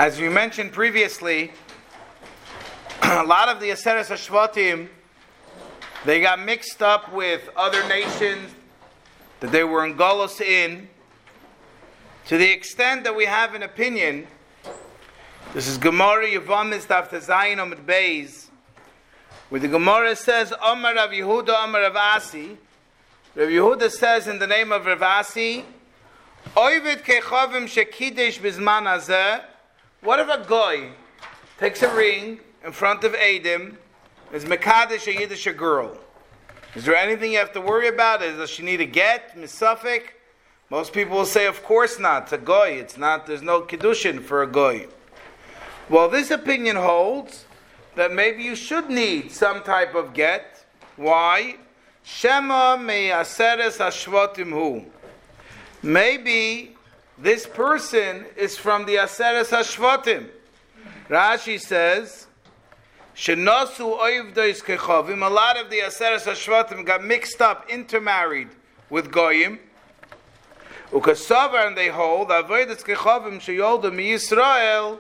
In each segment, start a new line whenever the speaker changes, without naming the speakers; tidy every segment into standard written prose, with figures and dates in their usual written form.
As we mentioned previously, a lot of the Aseret HaShvatim, they got mixed up with other nations that they were in Golos in, to the extent that we have an opinion. This is Gemara Yevamis Daf Tezayin Amud Beis, where the Gemara says, Amar Rav Yehuda, Amar Rav Asi. Rav Yehuda says in the name of Rav Asi, Oivid kechavim shekidesh bizman hazeh. What if a guy takes a ring in front of Adam, is mekadesh a Yiddish girl? Is there anything you have to worry about? Does she need a get, misafik? Most people will say, of course not. It's a guy. It's not. There's no kiddushin for a guy. Well, this opinion holds that maybe you should need some type of get. Why? Shema me'aseres hashvatim hu. Maybe this person is from the Aseres HaShvatim. Rashi says, Shenasu oivdois kechavim. A lot of the Aseres HaShvatim got mixed up, intermarried with Goyim. Ukasavar, and they hold, Avodas kechavim sheyolda mi-Yisrael,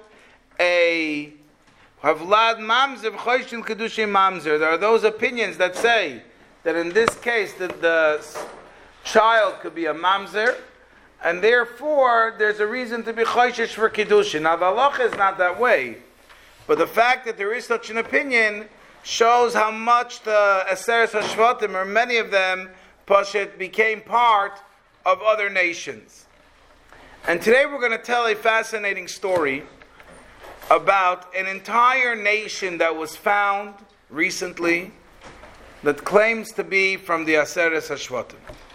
a Havlad mamzer, v'choyshin kedushim mamzer. There are those opinions that say that in this case, that the child could be a mamzer, and therefore, there's a reason to be choishish for kiddushin. Now, the halacha is not that way. But the fact that there is such an opinion shows how much the Aseres HaShvatim, or many of them, Pashat, became part of other nations. And today we're going to tell a fascinating story about an entire nation that was found recently that claims to be from the Aseres HaShvatim.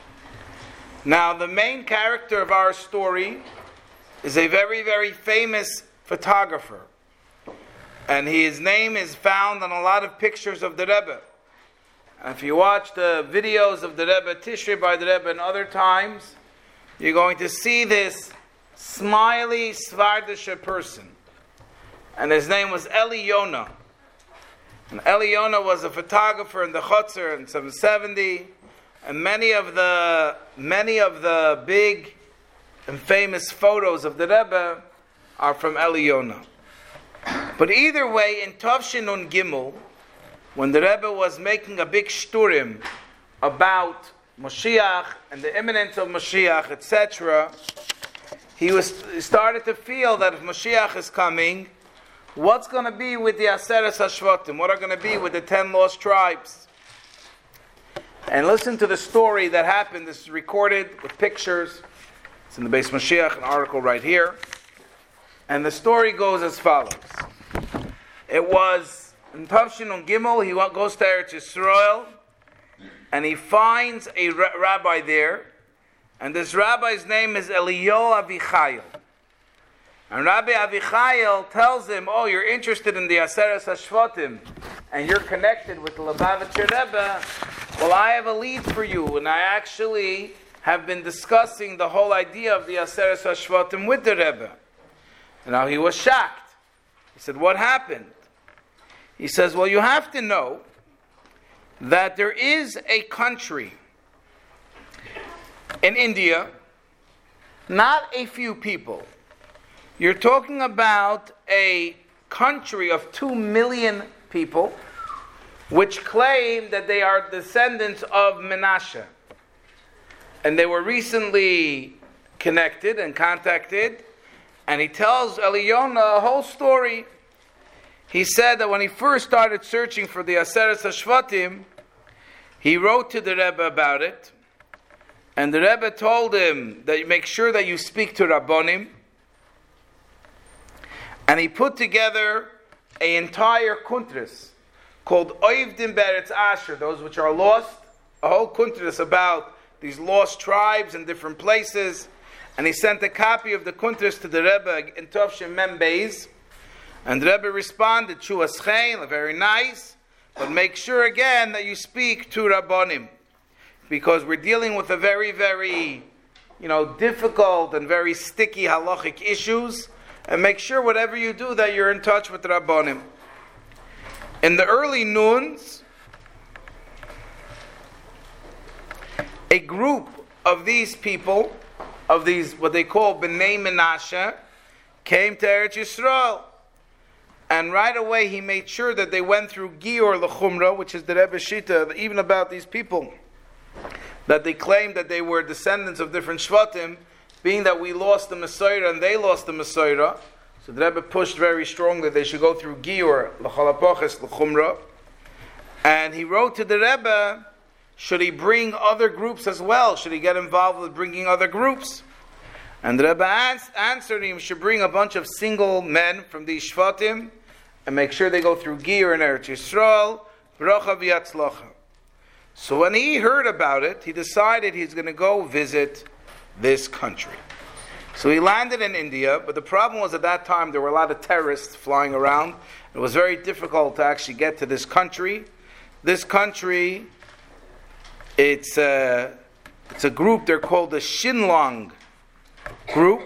Now, the main character of our story is a very, very famous photographer. And his name is found on a lot of pictures of the Rebbe. And if you watch the videos of the Rebbe, Tishrei by the Rebbe and other times, you're going to see this smiley Svardisha person. And his name was Eli Yonah. And Eli Yonah was a photographer in the Chotzer in 770. And many of the big and famous photos of the Rebbe are from Eli Yonah. But either way, in Tavshin Nun Gimel, when the Rebbe was making a big shturim about Moshiach and the imminence of Moshiach, etc., he started to feel that if Moshiach is coming, what's going to be with the Aseres HaShvatim? What are going to be with the 10 lost tribes? And listen to the story that happened. This is recorded with pictures. It's in the Beis Mashiach, an article right here. And the story goes as follows. It was in Tavshin Nun Gimel. He goes to Eretz Yisrael, and he finds a rabbi there. And this rabbi's name is Eliyahu Avichayil. And Rabbi Avichayil tells him, oh, you're interested in the Aseres HaShvatim, and you're connected with the Lubavitcher Rebbe. Well, I have a lead for you, and I actually have been discussing the whole idea of the Aseres HaShvatim with the Rebbe. And now he was shocked. He said, what happened? He says, well, you have to know that there is a country in India, not a few people. You're talking about a country of 2 million people, which claim that they are descendants of Menashe. And they were recently connected and contacted, and he tells Eli Yonah a whole story. He said that when he first started searching for the Aseres HaShvatim, he wrote to the Rebbe about it, and the Rebbe told him that you make sure that you speak to Rabbonim, and he put together an entire kuntris called Oivdim Beretz Asher, those which are lost, a whole kuntris about these lost tribes in different places. And he sent a copy of the kuntris to the Rebbe in Tavshin Mem Beis. And the Rebbe responded, Shuaschein, very nice, but make sure again that you speak to Rabbonim, because we're dealing with a very, very, difficult and very sticky halachic issues. And make sure whatever you do that you're in touch with the Rabbonim. In the early noons, a group of these people, of these what they call Bnei Menashe, came to Eretz Yisrael. And right away he made sure that they went through Gior L'Chumra, which is the Rebbe Shita, even about these people, that they claimed that they were descendants of different Shvatim, being that we lost the Messiah and they lost the Messiah. So the Rebbe pushed very strongly that they should go through Gior L'Chalapoches L'Chumra. And he wrote to the Rebbe, should he bring other groups as well? Should he get involved with bringing other groups? And the Rebbe answered him, should bring a bunch of single men from these Shvatim and make sure they go through Gior in Eretz Yisrael, Bracha v'yatzlacha. So when he heard about it, he decided he's going to go visit this country. So he landed in India, but the problem was at that time there were a lot of terrorists flying around. It was very difficult to actually get to this country. This country, it's a group, they're called the Shinlong group,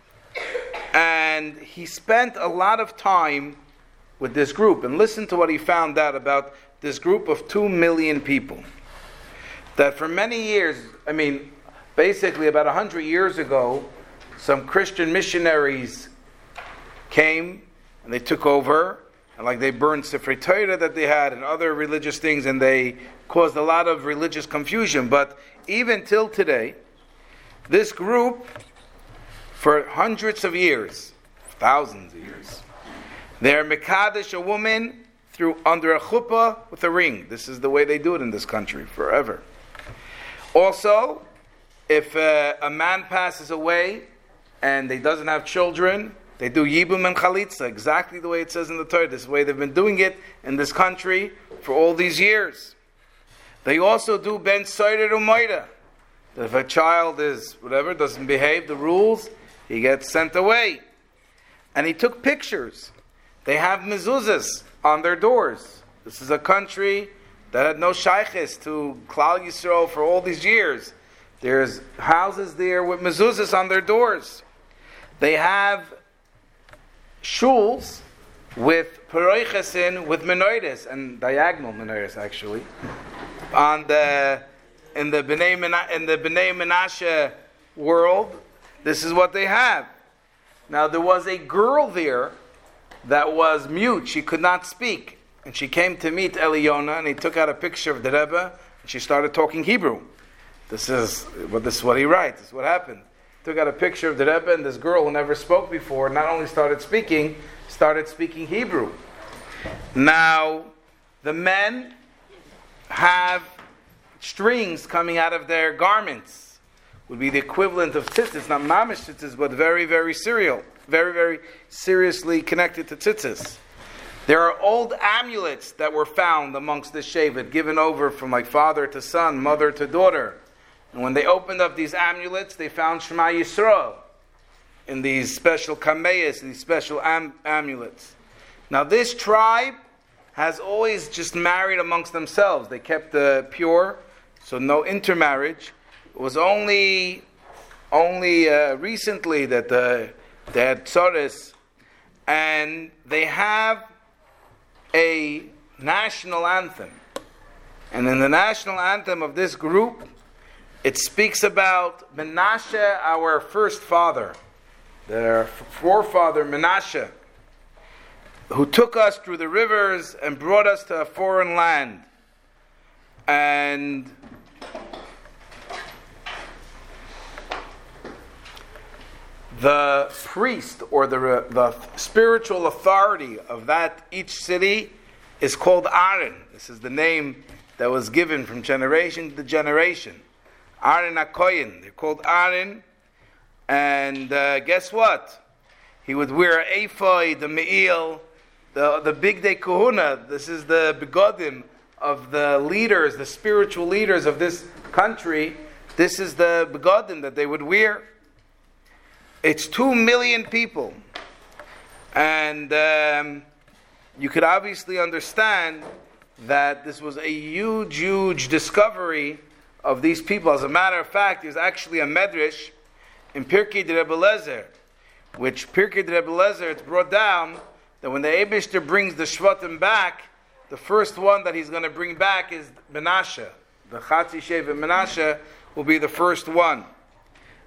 and he spent a lot of time with this group, and listen to what he found out about this group of 2 million people. That for many years, basically about 100 years ago, some Christian missionaries came and they took over, and like they burned Sifrei Torah that they had and other religious things, and they caused a lot of religious confusion. But even till today, this group, for hundreds of years, thousands of years, they're Mekadesh a woman under a chuppah with a ring. This is the way they do it in this country, forever. Also, if a man passes away and he doesn't have children, they do Yibum and Chalitza, exactly the way it says in the Torah. This is the way they've been doing it in this country for all these years. They also do Ben Soirer Umayda. That if a child doesn't behave the rules, he gets sent away. And he took pictures. They have mezuzahs on their doors. This is a country that had no shaykhis to Klal Yisrael for all these years. There's houses there with mezuzahs on their doors. They have shuls with paroichesin, with menorahs, and diagonal menorahs actually, in the Bnei Menashe world. This is what they have. Now there was a girl there that was mute; she could not speak, and she came to meet Eliona, and he took out a picture of the Rebbe, and she started talking Hebrew. This is what he writes. This is what happened. Took out a picture of the Rebbe, and this girl who never spoke before not only started speaking Hebrew. Now, the men have strings coming out of their garments. Would be the equivalent of tzitzis, not mamish tzitzis, but very, very very seriously connected to tzitzis. There are old amulets that were found amongst this shevet, given over from like father to son, mother to daughter. And when they opened up these amulets, they found Shema Yisrael in these special kameyas, these special amulets. Now this tribe has always just married amongst themselves. They kept pure, so no intermarriage. It was only recently that they had tzores, and they have a national anthem. And in the national anthem of this group, it speaks about Menashe, our first father, their forefather Menashe, who took us through the rivers and brought us to a foreign land. And the priest, or the spiritual authority of each city, is called Aaron. This is the name that was given from generation to generation. Aaron HaKoyin. They're called Aaron. And guess what? He would wear an ephod, the me'il, the big day kahuna. This is the begodim of the leaders, the spiritual leaders of this country. This is the begodim that they would wear. It's 2 million people. And you could obviously understand that this was a huge, huge discovery of these people. As a matter of fact, there's actually a medrash in Pirkei de Rebbe Lezer, which Pirkei de Rebbe Lezer, it's brought down that when the Eibishter brings the Shvatim back, the first one that he's going to bring back is Menashe. The Chatzi Shevet Menashe will be the first one.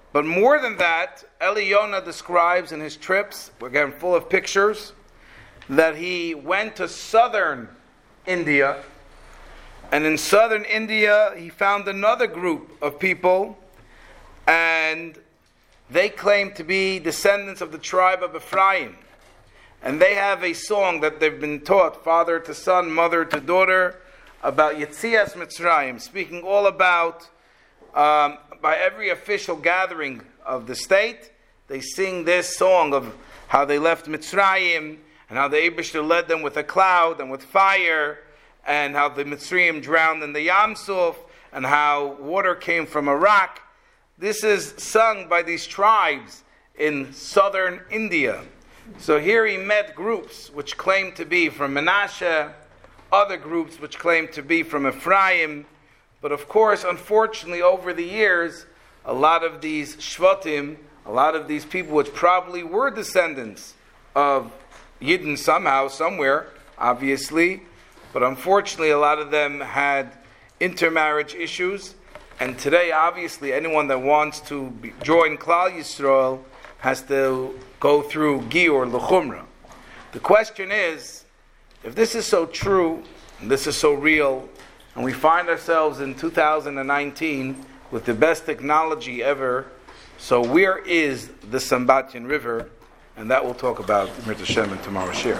But more than that, Eli Yonah describes in his trips, again full of pictures, that he went to southern India, and in southern India he found another group of people, and they claim to be descendants of the tribe of Ephraim. And they have a song that they've been taught, father to son, mother to daughter, about Yetzias Mitzrayim, speaking all about, by every official gathering of the state, they sing this song of how they left Mitzrayim, and how the Eibishter led them with a cloud and with fire, and how the Mitzrayim drowned in the Yam Suf, and how water came from a rock. This is sung by these tribes in southern India. So here he met groups which claimed to be from Menashe, other groups which claimed to be from Ephraim. But of course, unfortunately, over the years, a lot of these Shvatim, a lot of these people which probably were descendants of Yidden somehow, somewhere, obviously, but unfortunately a lot of them had intermarriage issues. And today, obviously, anyone that wants to join Klal Yisrael has to go through Giur L'Chumra. The question is, if this is so true, and this is so real, and we find ourselves in 2019 with the best technology ever, so where is the Sambatyon River? And that we'll talk about in tomorrow's share.